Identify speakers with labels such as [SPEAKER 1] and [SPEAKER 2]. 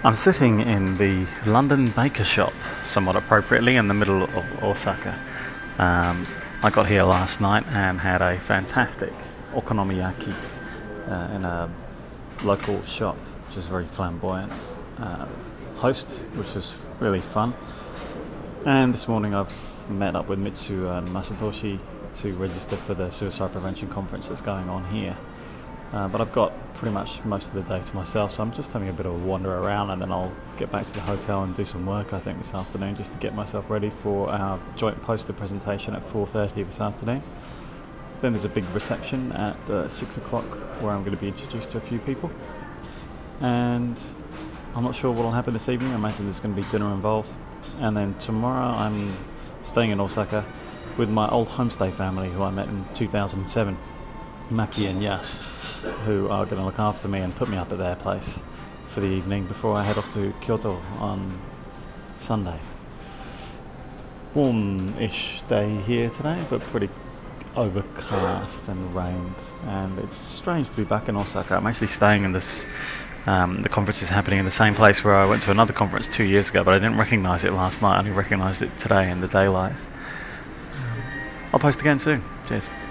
[SPEAKER 1] I'm sitting in the London Baker Shop, somewhat appropriately, in the middle of Osaka. I got here last night and had a fantastic okonomiyaki in a local shop, which is very flamboyant. Host, which is really fun. And this morning I've met up with Mitsu and Masatoshi to register for the suicide prevention conference that's going on here. But I've got pretty much most of the day to myself, so I'm just having a bit of a wander around, and then I'll get back to the hotel and do some work, I think, this afternoon, just to get myself ready for our joint poster presentation at 4:30 this afternoon. Then there's a big reception at 6 o'clock where I'm going to be introduced to a few people. And I'm not sure what will happen this evening. I imagine there's going to be dinner involved. And then tomorrow I'm staying in Osaka with my old homestay family who I met in 2007, Maki and Yas, who are going to look after me and put me up at their place for the evening before I head off to Kyoto on Sunday. Warm-ish day here today, but pretty overcast and rained, and it's strange to be back in Osaka. I'm actually staying in this, the conference is happening in the same place where I went to another conference 2 years ago, but I didn't recognise it last night. I only recognised it today in the daylight. I'll post again soon. Cheers.